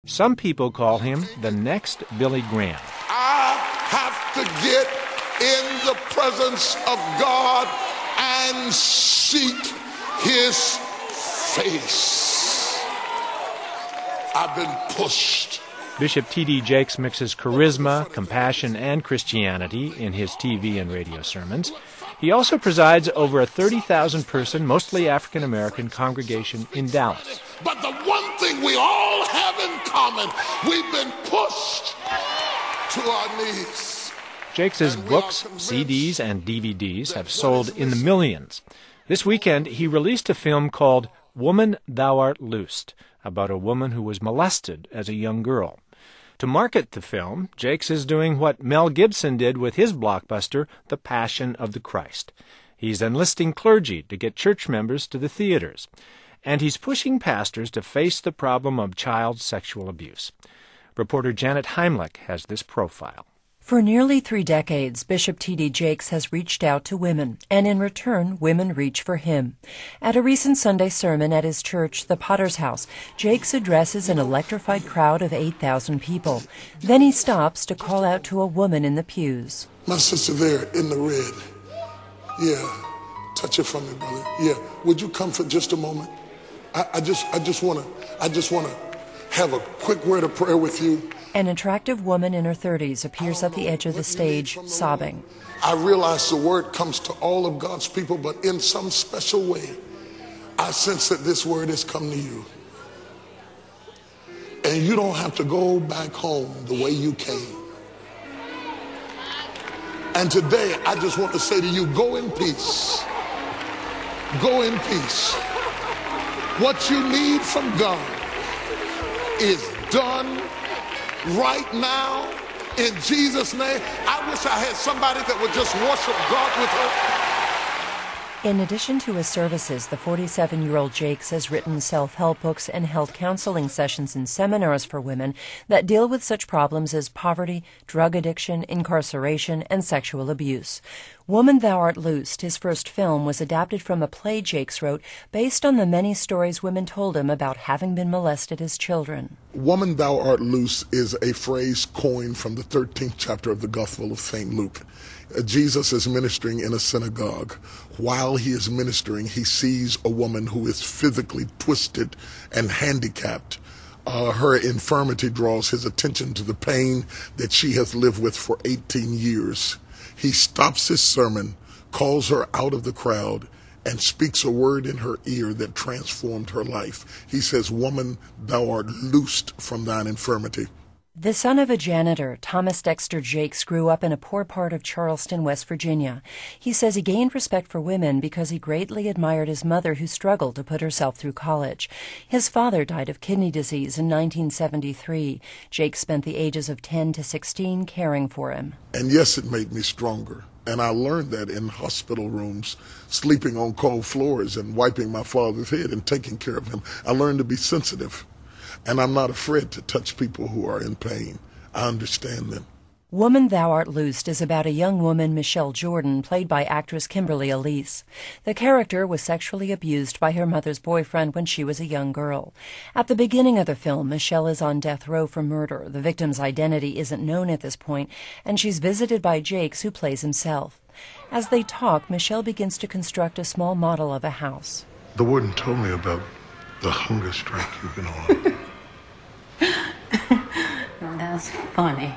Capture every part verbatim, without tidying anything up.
Some people call him the next Billy Graham. I have to get in the presence of God and seek his face. I've been pushed. Bishop T D Jakes mixes charisma, compassion, and Christianity in his T V and radio sermons. He also presides over a thirty thousand person, mostly African-American congregation in Dallas. But the one thing we all have in common, we've been pushed to our knees. Jakes' books, C Ds, and D V Ds have sold in the millions. This weekend, he released a film called Woman, Thou Art Loosed, about a woman who was molested as a young girl. To market the film, Jakes is doing what Mel Gibson did with his blockbuster, The Passion of the Christ. He's enlisting clergy to get church members to the theaters. And he's pushing pastors to face the problem of child sexual abuse. Reporter Janet Heimlich has this profile. For nearly three decades, Bishop T D Jakes has reached out to women, and in return, women reach for him. At a recent Sunday sermon at his church, the Potter's House, Jakes addresses an electrified crowd of eight thousand people. Then he stops to call out to a woman in the pews. My sister there in the red. Yeah, touch it from me, brother. Yeah, would you come for just a moment? I, I just, I just want to, I just want to have a quick word of prayer with you. An attractive woman in her thirties appears at the edge of the stage, sobbing. I realize the word comes to all of God's people, but in some special way, I sense that this word has come to you. And you don't have to go back home the way you came. And today, I just want to say to you, go in peace. Go in peace. What you need from God is done right now in Jesus' name. I wish I had somebody that would just worship God with her. In addition to his services, the forty-seven-year-old Jakes has written self-help books and held counseling sessions and seminars for women that deal with such problems as poverty, drug addiction, incarceration, and sexual abuse. Woman, Thou Art Loosed, his first film, was adapted from a play Jakes wrote based on the many stories women told him about having been molested as children. Woman, Thou Art Loose is a phrase coined from the thirteenth chapter of the Gospel of Saint Luke. Uh, Jesus is ministering in a synagogue. While he is ministering, he sees a woman who is physically twisted and handicapped. Uh, her infirmity draws his attention to the pain that she has lived with for eighteen years. He stops his sermon, calls her out of the crowd, and speaks a word in her ear that transformed her life. He says, "Woman, thou art loosed from thine infirmity." The son of a janitor, Thomas Dexter Jakes grew up in a poor part of Charleston, West Virginia. He says he gained respect for women because he greatly admired his mother, who struggled to put herself through college. His father died of kidney disease in nineteen seventy-three. Jakes spent the ages of ten to sixteen caring for him. And yes, it made me stronger. And I learned that in hospital rooms, sleeping on cold floors and wiping my father's head and taking care of him. I learned to be sensitive. And I'm not afraid to touch people who are in pain. I understand them. Woman, Thou Art Loosed is about a young woman, Michelle Jordan, played by actress Kimberly Elise. The character was sexually abused by her mother's boyfriend when she was a young girl. At the beginning of the film, Michelle is on death row for murder. The victim's identity isn't known at this point, and she's visited by Jakes, who plays himself. As they talk, Michelle begins to construct a small model of a house. The warden told me about the hunger strike you've been on. That's funny.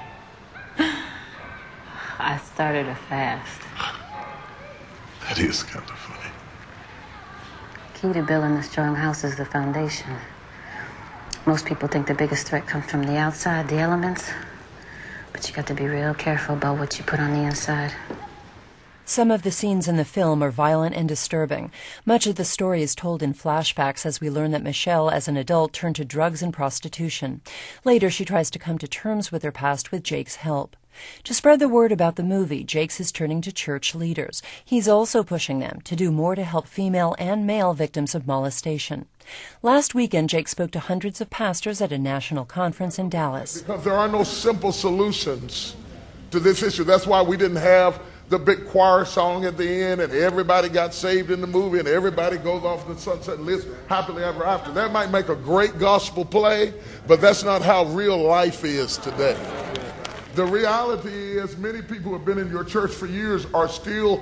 I started a fast. That is kind of funny. Key to building a strong house is the foundation. Most people think the biggest threat comes from the outside, the elements. But you got to be real careful about what you put on the inside. Some of the scenes in the film are violent and disturbing. Much of the story is told in flashbacks as we learn that Michelle, as an adult, turned to drugs and prostitution. Later, she tries to come to terms with her past with Jakes' help. To spread the word about the movie, Jakes is turning to church leaders. He's also pushing them to do more to help female and male victims of molestation. Last weekend, Jakes spoke to hundreds of pastors at a national conference in Dallas. Because there are no simple solutions to this issue. That's why we didn't have the big choir song at the end and everybody got saved in the movie and everybody goes off the sunset and lives happily ever after. That might make a great gospel play, but that's not how real life is today. The reality is many people who have been in your church for years are still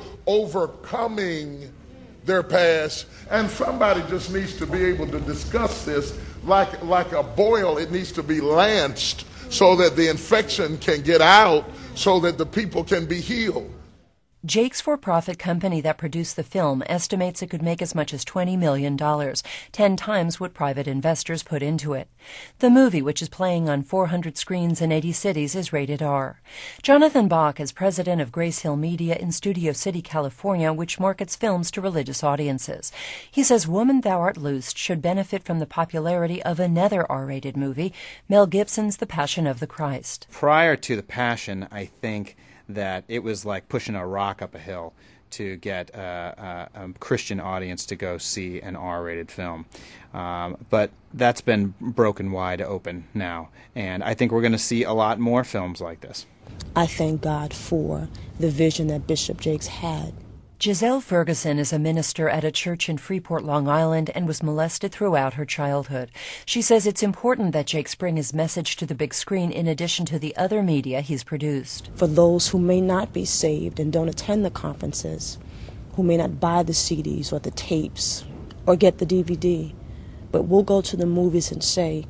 overcoming their past, and somebody just needs to be able to discuss this like, like a boil. It needs to be lanced so that the infection can get out so that the people can be healed. Jake's for-profit company that produced the film estimates it could make as much as twenty million dollars, ten times what private investors put into it. The movie, which is playing on four hundred screens in eighty cities, is rated R. Jonathan Bach is president of Grace Hill Media in Studio City, California, which markets films to religious audiences. He says Woman Thou Art Loosed should benefit from the popularity of another R-rated movie, Mel Gibson's The Passion of the Christ. Prior to The Passion, I think that it was like pushing a rock up a hill to get a, a, a Christian audience to go see an R-rated film. Um, but that's been broken wide open now, and I think we're going to see a lot more films like this. I thank God for the vision that Bishop Jakes had. Giselle Ferguson is a minister at a church in Freeport, Long Island, and was molested throughout her childhood. She says it's important that Jakes bring his message to the big screen in addition to the other media he's produced. For those who may not be saved and don't attend the conferences, who may not buy the C Ds or the tapes or get the D V D, but will go to the movies and say,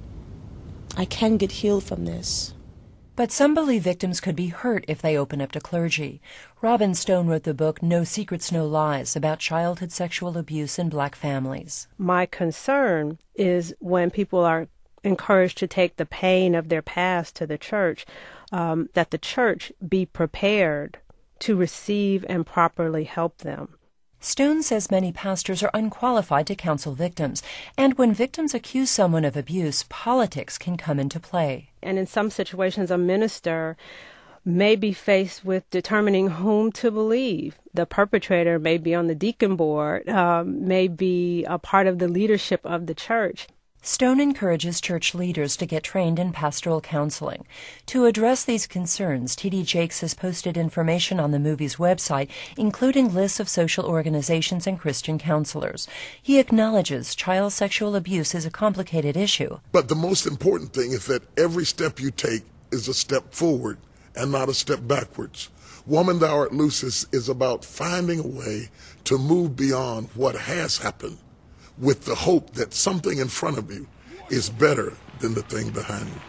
I can get healed from this. But some believe victims could be hurt if they open up to clergy. Robin Stone wrote the book No Secrets, No Lies about childhood sexual abuse in black families. My concern is when people are encouraged to take the pain of their past to the church, um, that the church be prepared to receive and properly help them. Stone says many pastors are unqualified to counsel victims, and when victims accuse someone of abuse, politics can come into play. And in some situations, a minister may be faced with determining whom to believe. The perpetrator may be on the deacon board, um, may be a part of the leadership of the church. Stone encourages church leaders to get trained in pastoral counseling. To address these concerns, T D Jakes has posted information on the movie's website, including lists of social organizations and Christian counselors. He acknowledges child sexual abuse is a complicated issue. But the most important thing is that every step you take is a step forward and not a step backwards. Woman Thou Art Loosed is, is about finding a way to move beyond what has happened, with the hope that something in front of you is better than the thing behind you.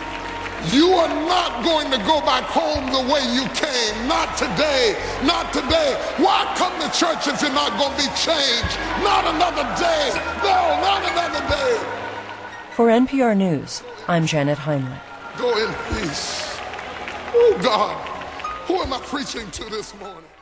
You are not going to go back home the way you came. Not today. Not today. Why come to church if you're not going to be changed? Not another day. No, not another day. For N P R News, I'm Janet Heinrich. Go in peace. Oh, God. Who am I preaching to this morning?